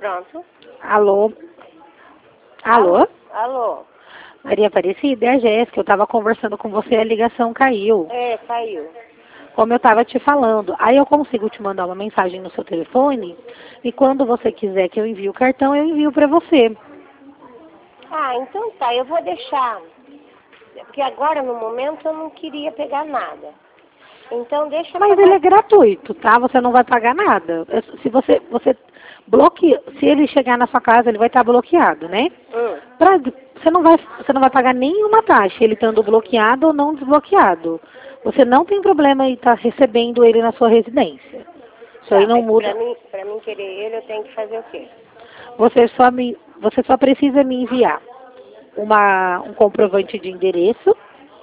Pronto. Alô? Alô? Alô? Maria Aparecida, é a Jéssica. Eu estava conversando com você e a ligação caiu. É, caiu. Como eu estava te falando. Aí eu consigo te mandar uma mensagem no seu telefone e quando você quiser que eu envie o cartão, eu envio para você. Ah, então tá, eu vou deixar. Porque agora, no momento, eu não queria pegar nada. Então deixa Mas pra... ele é gratuito, tá? Você não vai pagar nada. Se você bloqueia, se ele chegar na sua casa, ele vai estar bloqueado, né? Você não vai pagar nenhuma taxa, ele estando bloqueado ou não desbloqueado. Você não tem problema em estar recebendo ele na sua residência. Isso aí Tá, não mas muda. pra mim querer ele, eu tenho que fazer o quê? Você só precisa me enviar um comprovante de endereço.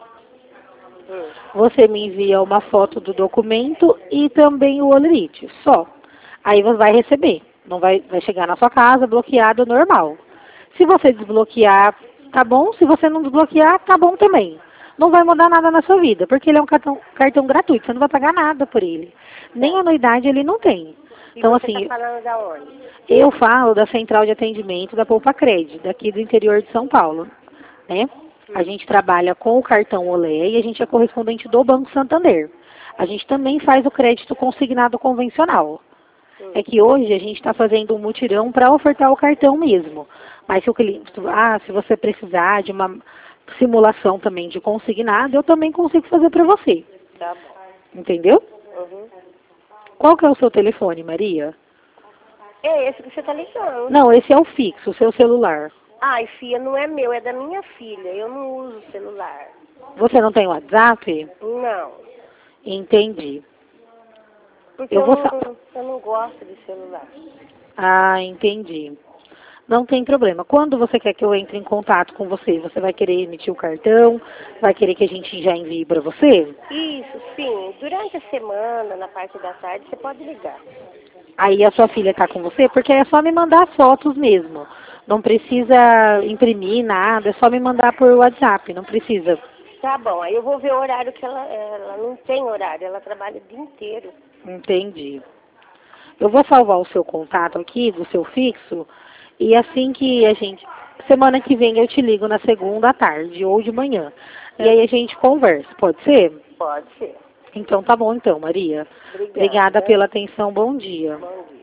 Você me envia uma foto do documento e também o holerite, só. Aí você vai receber. Não vai chegar na sua casa bloqueado normal. Se você desbloquear, tá bom. Se você não desbloquear, tá bom também. Não vai mudar nada na sua vida, porque ele é um cartão gratuito. Você não vai pagar nada por ele. Nem anuidade ele não tem. E Então, você assim, tá falando da onde? eu falo da central de atendimento da Poupa Cred, daqui do interior de São Paulo, né? A gente trabalha com o cartão Olé e a gente é correspondente do Banco Santander. A gente também faz o crédito consignado convencional. É que hoje a gente está fazendo um mutirão para ofertar o cartão mesmo. Mas se o cliente, se você precisar de uma simulação também de consignado, eu também consigo fazer para você. Tá bom. Entendeu? Uhum. Qual que é o seu telefone, Maria? É esse que você tá ligando. Não, esse é o fixo, o seu celular. Ai, filha, não é meu, é da minha filha. Eu não uso celular. Você não tem WhatsApp? Não. Entendi. Porque Eu eu vou. não gosto de celular. Ah, entendi. Não tem problema. Quando você quer que eu entre em contato com você, você vai querer emitir o cartão? Vai querer que a gente já envie para você? Isso, sim. Durante a semana, na parte da tarde, você pode ligar. Aí a sua filha está com você? Porque é só me mandar as fotos mesmo. Não precisa imprimir nada, é só me mandar por WhatsApp, não precisa. Tá bom, aí eu vou ver o horário que ela não tem horário, ela trabalha o dia inteiro. Entendi. Eu vou salvar o seu contato aqui, do seu fixo, e assim que a gente... Semana que vem eu te ligo na segunda à tarde ou de manhã. E aí a gente conversa, pode ser? Pode ser. Então tá bom então, Maria. Obrigada Obrigada. pela atenção, bom dia. Bom dia.